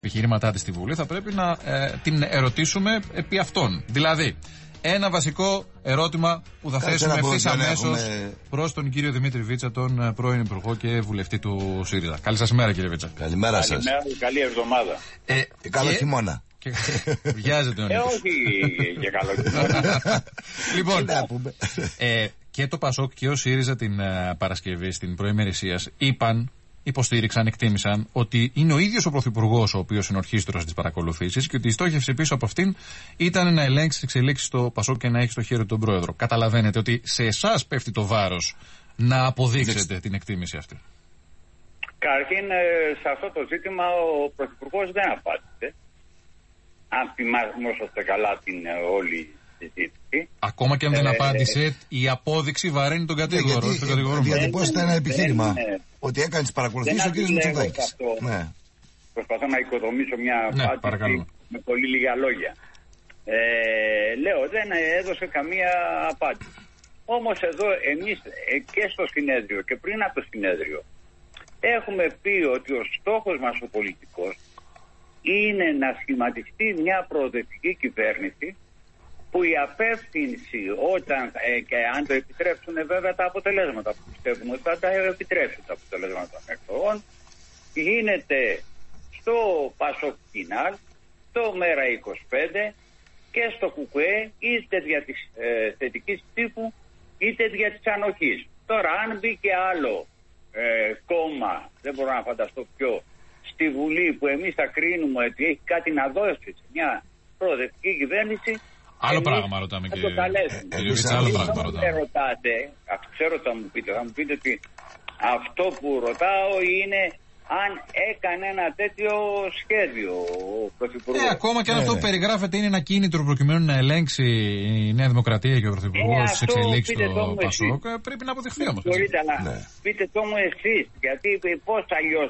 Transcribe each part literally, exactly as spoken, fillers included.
επιχειρήματά της στη Βουλή, θα πρέπει να ε, την ερωτήσουμε επί αυτών. Δηλαδή, ένα βασικό ερώτημα που θα Κάτσε θέσουμε ευθύς αμέσως έχουμε... προς τον κύριο Δημήτρη Βίτσα, τον πρώην Υπουργό και βουλευτή του ΣΥΡΙΖΑ. Καλή σας μέρα, κύριε Βίτσα. Καλημέρα σας. Καλημέρα, καλή εβδομάδα. Ε, και καλό και... χειμώνα. Και... Βιάζεται ο Νίκος. Ε, όχι και καλό χειμώνα. Λοιπόν, ε, και το ΠΑΣΟΚ και ο ΣΥΡΙΖΑ την uh, Παρασκευή στην προημερησίας είπαν, υποστήριξαν, εκτίμησαν ότι είναι ο ίδιος ο Πρωθυπουργός ο οποίος είναι ορχήστρος της παρακολουθήσης και ότι η στόχευση πίσω από αυτήν ήταν να ελέγξει τις εξελίξεις στο ΠΑΣΟΚ και να έχει στο χέρι τον Πρόεδρο. Καταλαβαίνετε ότι σε εσάς πέφτει το βάρος να αποδείξετε την εκτίμηση αυτή. Καταρχήν, σε αυτό το ζήτημα ο Πρωθυπουργός δεν απάντησε. Αν θυμάσαι καλά την όλη συζήτηση. Ακόμα και αν δεν ε, απάντησε, η απόδειξη βαραίνει τον κατηγορό. Ναι, γιατί διατυπώσετε ένα επιχείρημα ναι, ναι. ότι έκανε τις παρακολουθήσεις ο κ. Μητσοτάκης. Ναι. Προσπαθώ να οικοδομήσω μια ναι, απάντηση παρακαλώ. με πολύ λίγα λόγια. Ε, λέω, δεν έδωσε καμία απάντηση. Όμως εδώ εμείς και στο συνέδριο και πριν από το συνέδριο έχουμε πει ότι ο στόχος μας ο πολιτικός είναι να σχηματιστεί μια προοδευτική κυβέρνηση που η απεύθυνση όταν ε, και αν το επιτρέψουν βέβαια τα αποτελέσματα που πιστεύουμε ότι θα τα επιτρέψουν τα αποτελέσματα των εκλογών γίνεται στο ΠΑΣΟΚ Κινάλ, στο Μέρα είκοσι πέντε και στο ΚΚΕ είτε δια της ε, θετικής τύπου είτε δια της ανοχής. Τώρα αν μπει και άλλο ε, κόμμα, δεν μπορώ να φανταστώ ποιο, στη Βουλή που εμείς θα κρίνουμε ότι έχει κάτι να δώσει σε μια προοδευτική κυβέρνηση. Άλλο πράγμα ρωτάμε, κύριε Βίτσα. Άλλο πράγμα ρωτάμε. Δεν ρωτάτε, ξέρω τι θα μου πείτε. Θα μου πείτε ότι αυτό που ρωτάω είναι αν έκανε ένα τέτοιο σχέδιο ο Πρωθυπουργός. Ε, ακόμα και αν ε, αυτό που περιγράφεται είναι ένα κίνητρο προκειμένου να ελέγξει η Νέα Δημοκρατία και ο Πρωθυπουργός στις εξελίξεις στο ΠΑΣΟΚ, πρέπει να αποδειχθεί όμως. Μπορείτε, αλλά ναι. Πείτε το μου εσείς, γιατί πώς αλλιώς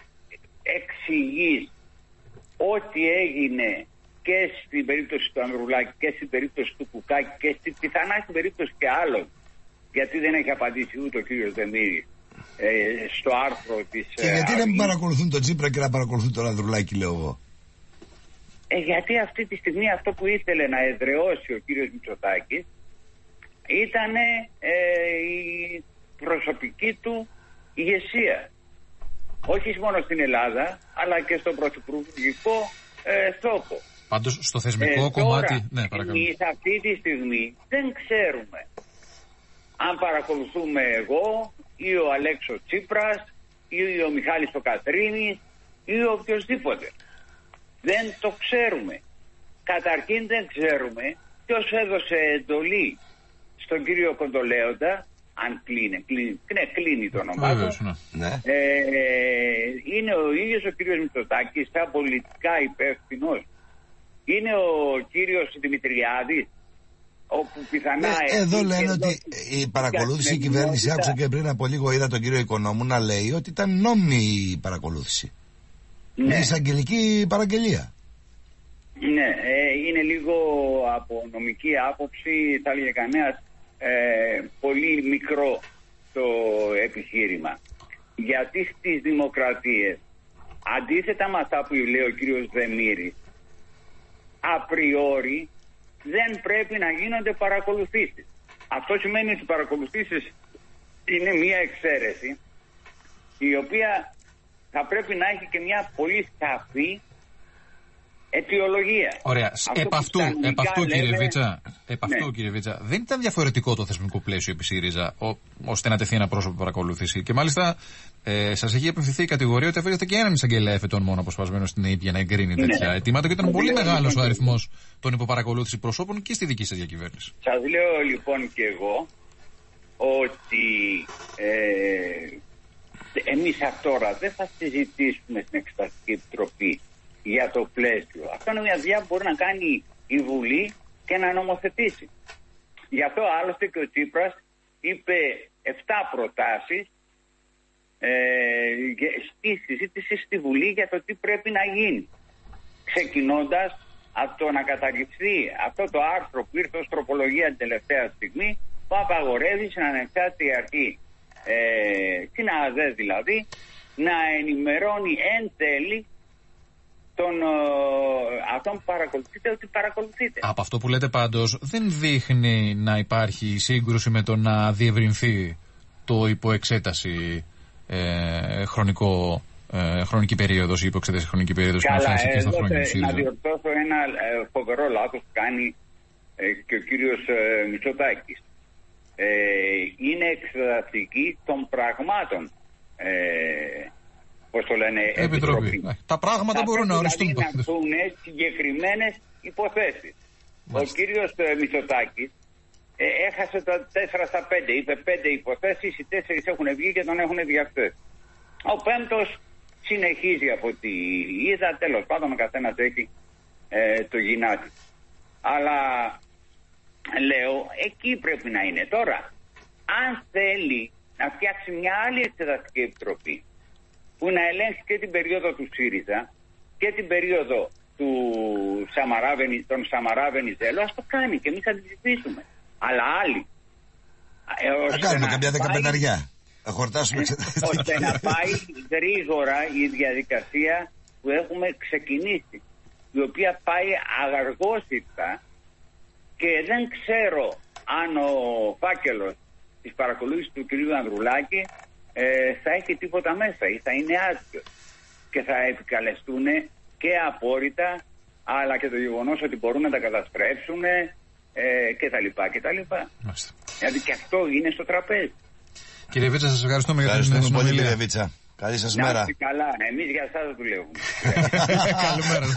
εξηγείς ό,τι έγινε και στην περίπτωση του Ανδρουλάκη και στην περίπτωση του Κουκάκη και στη, πιθανά στην περίπτωση και άλλων, γιατί δεν έχει απαντήσει ούτε ο κύριος Δεμήρη ε, στο άρθρο της... Και γιατί ε, να μην παρακολουθούν τον Τσίπρα και να παρακολουθούν τον Ανδρουλάκη, λέω εγώ. Ε, γιατί αυτή τη στιγμή αυτό που ήθελε να εδραιώσει ο κύριος Μητσοτάκης ήταν ε, η προσωπική του ηγεσία. Όχι μόνο στην Ελλάδα, αλλά και στον πρωθυπουργικό ε, τόπο. Πάντως στο θεσμικό ε, κομμάτι... Τώρα, ναι, παρακαλώ. Εμείς αυτή τη στιγμή δεν ξέρουμε αν παρακολουθούμε εγώ ή ο Αλέξο Τσίπρας ή ο Μιχάλης ο Κατρίνης ή ο οποιοσδήποτε. Δεν το ξέρουμε. Καταρχήν δεν ξέρουμε ποιος έδωσε εντολή στον κύριο Κοντολέοντα, αν κλείνει, κλείνει, ναι, κλείνει το όνομά του. Ναι. Ε, είναι ο ίδιος ο κύριος Μητσοτάκης, σαν πολιτικά υπεύθυνος. Είναι ο κύριος Δημητριάδης, όπου πιθανά... Ε, εδώ λένε ότι η παρακολούθηση η κυβέρνηση, άκουσα και πριν από λίγο είδα τον κύριο Οικονόμου να λέει ότι ήταν νόμιμη η παρακολούθηση. Ναι. Είναι εισαγγελική παραγγελία. Ναι, ε, είναι λίγο από νομική άποψη, θα έλεγε κανένας, ε, πολύ μικρό το επιχείρημα. Γιατί στις δημοκρατίες, αντίθετα με αυτά που λέει ο κύριος Δεμήρης, απριόρι δεν πρέπει να γίνονται παρακολουθήσεις. Αυτό σημαίνει ότι οι παρακολουθήσεις είναι μια εξαίρεση η οποία θα πρέπει να έχει και μια πολύ σαφή αιτιολογία. Ωραία. Επ' αυτού, επ' αυτού, λέμε... κύριε Βίτσα, επ' αυτού, ναι. κύριε Βίτσα, δεν ήταν διαφορετικό το θεσμικό πλαίσιο επί ΣΥΡΙΖΑ, ο, ώστε να τεθεί ένα πρόσωπο παρακολούθηση. Και μάλιστα ε, σας έχει απευθυνθεί η κατηγορία ότι αφήνετε και έναν εισαγγελέα εφετών μόνο αποσπασμένο στην ΑΕΠ για να εγκρίνει τέτοια ναι. αιτήματα. Και ήταν πολύ μεγάλος ο αριθμός των υποπαρακολούθηση προσώπων και στη δική σας διακυβέρνηση. Σας λέω λοιπόν και εγώ ότι ε, εμείς τώρα δεν θα συζητήσουμε στην Εξεταστική Επιτροπή για το πλαίσιο. Αυτό είναι μια δουλειά που μπορεί να κάνει η Βουλή και να νομοθετήσει. Γι' αυτό άλλωστε και ο Τσίπρας είπε επτά προτάσεις ε, στη συζήτηση στη Βουλή για το τι πρέπει να γίνει. Ξεκινώντας από το να καταργηθεί αυτό το άρθρο που ήρθε ως τροπολογία την τελευταία στιγμή που απαγορεύει στην ανεξάρτητη αρχή, ε, την ΑΔΕ δηλαδή, να ενημερώνει εν τέλει τον, αυτόν που παρακολουθείτε ότι παρακολουθείτε. Από αυτό που λέτε πάντως δεν δείχνει να υπάρχει σύγκρουση με το να διευρυνθεί το υποεξέταση ε, χρονικό, ε, χρονική περίοδος ή υποεξέταση χρονική περίοδος. Καλά, ε, δώστε, να διορθώσω ένα ε, φοβερό λάθος που κάνει ε, και ο κύριος ε, Μητσοτάκης. Ε, είναι εξεταστική των πραγμάτων. Ε, πώς το λένε, Επιτροπή. Επιτροπή. Τα πράγματα θα μπορούν να οριστούν. Δηλαδή να δουν συγκεκριμένες υποθέσεις. Ο κύριος ε, Μητσοτάκης ε, έχασε τα τέσσερα στα πέντε. Είπε πέντε υποθέσεις, οι τέσσερις έχουν βγει και τον έχουν διαθέσει. Ο πέμπτος συνεχίζει από ό,τι είδα. Τέλος πάντων, ο καθένας έχει ε, το γυνάτι. Αλλά λέω, εκεί πρέπει να είναι. Τώρα, αν θέλει να φτιάξει μια άλλη εξεταστική επιτροπή που να ελέγξει και την περίοδο του ΣΥΡΙΖΑ και την περίοδο του Σαμαρά, των Σαμαρά Βενιζέλου, ας το κάνει και εμείς θα την ψηφίσουμε. Αλλά άλλοι. Θα κάνουμε καμιά δεκαπενταριά. Θα χορτάσουμε εξεταστική. Ώστε να πάει γρήγορα η διαδικασία που έχουμε ξεκινήσει, η οποία πάει αγαργόσυρτα και δεν ξέρω αν ο φάκελος της παρακολούθησης του κ. Ανδρουλάκη ε, θα έχει τίποτα μέσα ή θα είναι άδειο και θα επικαλεστούν και απόρριτα, αλλά και το γεγονός ότι μπορούν να τα καταστρέψουν ε, και τα λοιπά και τα λοιπά. Μάλιστα. Δηλαδή και αυτό είναι στο τραπέζι. Κύριε Βίτσα, σας ευχαριστούμε για την συνομιλία. Πολύ, κύριε Βίτσα. Καλή σας μέρα. Να είστε καλά. Εμείς για εσάς δουλεύουμε. Καλημέρα.